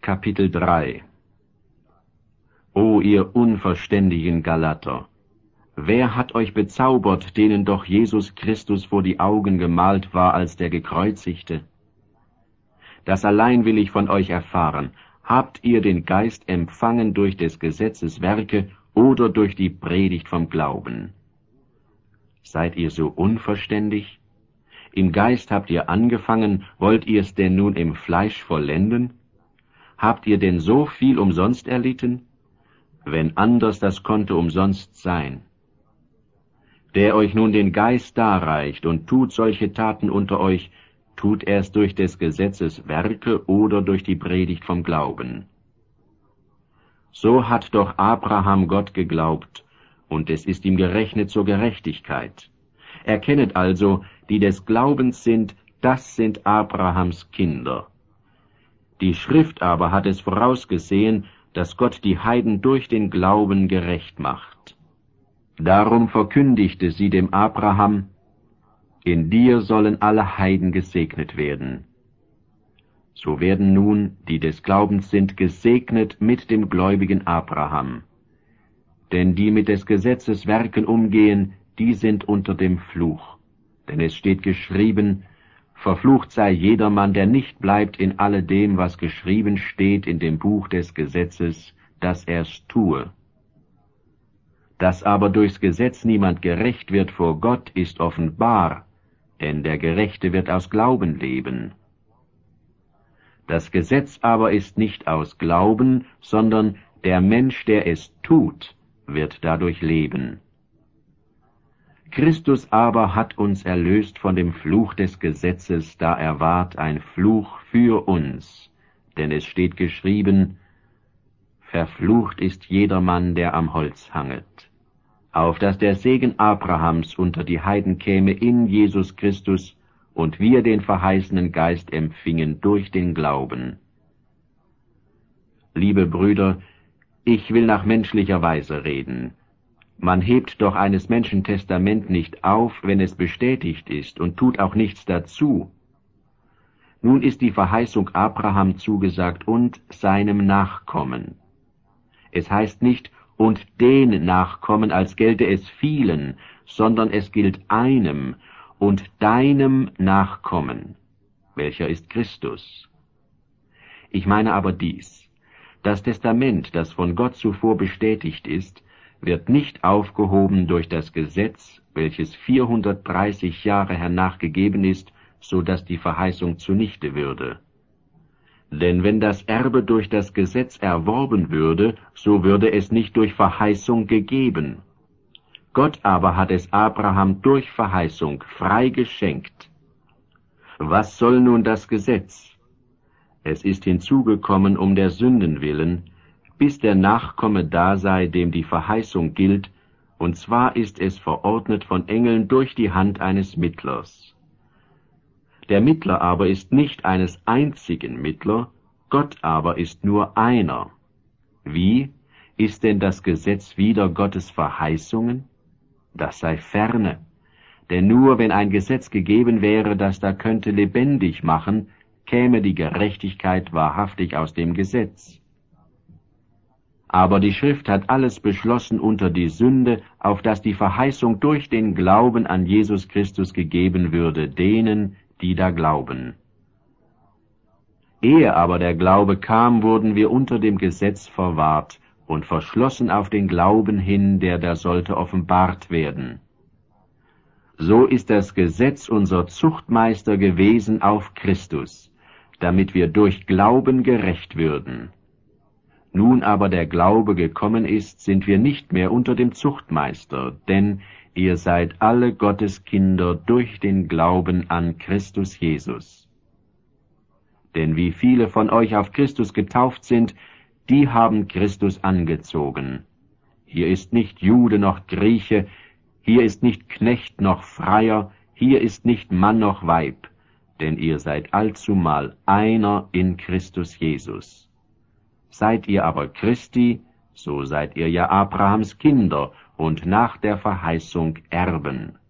Kapitel 3. O ihr unverständigen Galater! Wer hat euch bezaubert, denen doch Jesus Christus vor die Augen gemalt war als der Gekreuzigte? Das allein will ich von euch erfahren. Habt ihr den Geist empfangen durch des Gesetzes Werke oder durch die Predigt vom Glauben? Seid ihr so unverständig? Im Geist habt ihr angefangen, wollt ihr's denn nun im Fleisch vollenden? Habt ihr denn so viel umsonst erlitten? Wenn anders, das konnte umsonst sein. Der euch nun den Geist darreicht und tut solche Taten unter euch, tut er's durch des Gesetzes Werke oder durch die Predigt vom Glauben. So hat doch Abraham Gott geglaubt, und es ist ihm gerechnet zur Gerechtigkeit. Erkennet also, die des Glaubens sind, das sind Abrahams Kinder. Die Schrift aber hat es vorausgesehen, dass Gott die Heiden durch den Glauben gerecht macht. Darum verkündigte sie dem Abraham: In dir sollen alle Heiden gesegnet werden. So werden nun, die des Glaubens sind, gesegnet mit dem gläubigen Abraham. Denn die mit des Gesetzes Werken umgehen, die sind unter dem Fluch. Denn es steht geschrieben: Verflucht sei jedermann, der nicht bleibt in alledem, was geschrieben steht in dem Buch des Gesetzes, dass er's tue. Dass aber durchs Gesetz niemand gerecht wird vor Gott, ist offenbar, denn der Gerechte wird aus Glauben leben. Das Gesetz aber ist nicht aus Glauben, sondern der Mensch, der es tut, wird dadurch leben. Christus aber hat uns erlöst von dem Fluch des Gesetzes, da er ward ein Fluch für uns. Denn es steht geschrieben: Verflucht ist jedermann, der am Holz hanget. Auf dass der Segen Abrahams unter die Heiden käme in Jesus Christus und wir den verheißenen Geist empfingen durch den Glauben. Liebe Brüder, ich will nach menschlicher Weise reden. Man hebt doch eines Menschen Testament nicht auf, wenn es bestätigt ist, und tut auch nichts dazu. Nun ist die Verheißung Abraham zugesagt und seinem Nachkommen. Es heißt nicht und den Nachkommen, als gelte es vielen, sondern es gilt einem und deinem Nachkommen, welcher ist Christus. Ich meine aber dies: Das Testament, das von Gott zuvor bestätigt ist, wird nicht aufgehoben durch das Gesetz, welches 430 Jahre hernach gegeben ist, so dass die Verheißung zunichte würde. Denn wenn das Erbe durch das Gesetz erworben würde, so würde es nicht durch Verheißung gegeben. Gott aber hat es Abraham durch Verheißung frei geschenkt. Was soll nun das Gesetz? Es ist hinzugekommen um der Sünden willen, bis der Nachkomme da sei, dem die Verheißung gilt, und zwar ist es verordnet von Engeln durch die Hand eines Mittlers. Der Mittler aber ist nicht eines einzigen Mittler, Gott aber ist nur einer. Wie? Ist denn das Gesetz wider Gottes Verheißungen? Das sei ferne. Denn nur wenn ein Gesetz gegeben wäre, das da könnte lebendig machen, käme die Gerechtigkeit wahrhaftig aus dem Gesetz. Aber die Schrift hat alles beschlossen unter die Sünde, auf dass die Verheißung durch den Glauben an Jesus Christus gegeben würde, denen, die da glauben. Ehe aber der Glaube kam, wurden wir unter dem Gesetz verwahrt und verschlossen auf den Glauben hin, der da sollte offenbart werden. So ist das Gesetz unser Zuchtmeister gewesen auf Christus, damit wir durch Glauben gerecht würden. Nun aber der Glaube gekommen ist, sind wir nicht mehr unter dem Zuchtmeister, denn ihr seid alle Gottes Kinder durch den Glauben an Christus Jesus. Denn wie viele von euch auf Christus getauft sind, die haben Christus angezogen. Hier ist nicht Jude noch Grieche, hier ist nicht Knecht noch Freier, hier ist nicht Mann noch Weib, denn ihr seid allzumal einer in Christus Jesus. Seid ihr aber Christi, so seid ihr ja Abrahams Kinder und nach der Verheißung Erben.